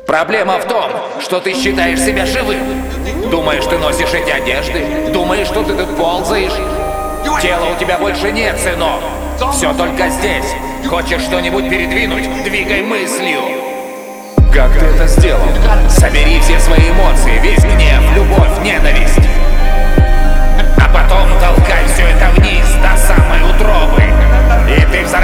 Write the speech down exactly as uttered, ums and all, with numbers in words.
Проблема в том, что ты считаешь себя живым. Думаешь, ты носишь эти одежды? Думаешь, что ты тут ползаешь? Тела у тебя больше нет, сынок. Все только здесь. Хочешь что-нибудь передвинуть? Двигай мыслью. Как ты это сделал? Собери все свои эмоции, весь гнев, любовь, ненависть. А потом толкай все это вниз, до самой утробы. И ты в